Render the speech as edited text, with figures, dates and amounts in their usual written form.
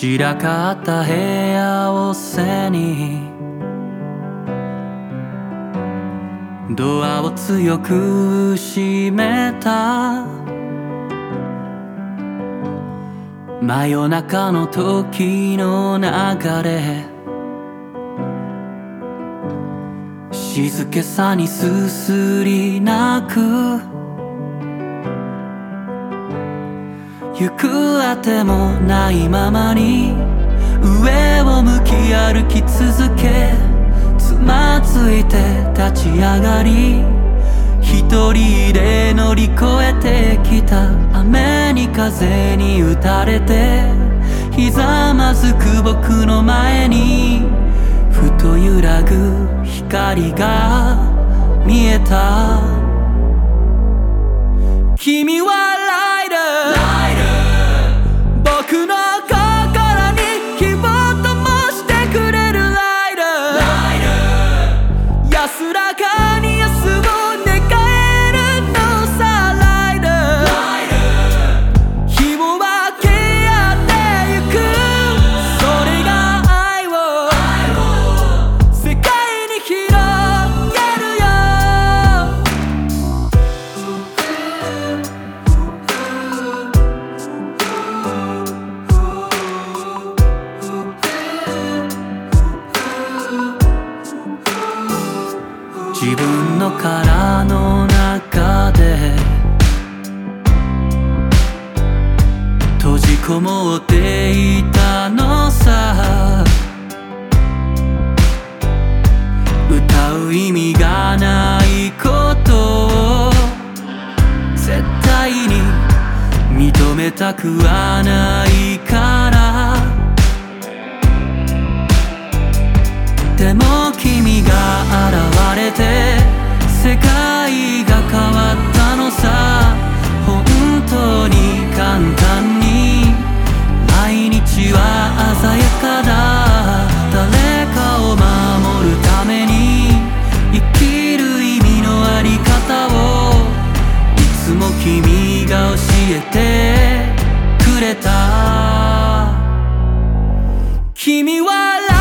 散らかった部屋を背にドアを強く閉めた。真夜中の時の流れ、静けさにすすり泣く。行くあてもないままに上を向き歩き続け、つまずいて立ち上がり、一人で乗り越えてきた。雨に風に打たれてひざまずく僕の前に、ふと揺らぐ光が見えた。君はライダー、僕の心に希望ともしてくれるライダー。安らかに明日を願えるのさライダー。日を分け合ってゆく、それが愛を世界に広げるよ。自分の殻の中で閉じこもっていたのさ。歌う意味がないことを絶対に認めたくはないから。でも君が現れて世界が変わったのさ。本当に簡単に毎日は鮮やかだ。誰かを守るために生きる意味のあり方をいつも君が教えてくれた。君は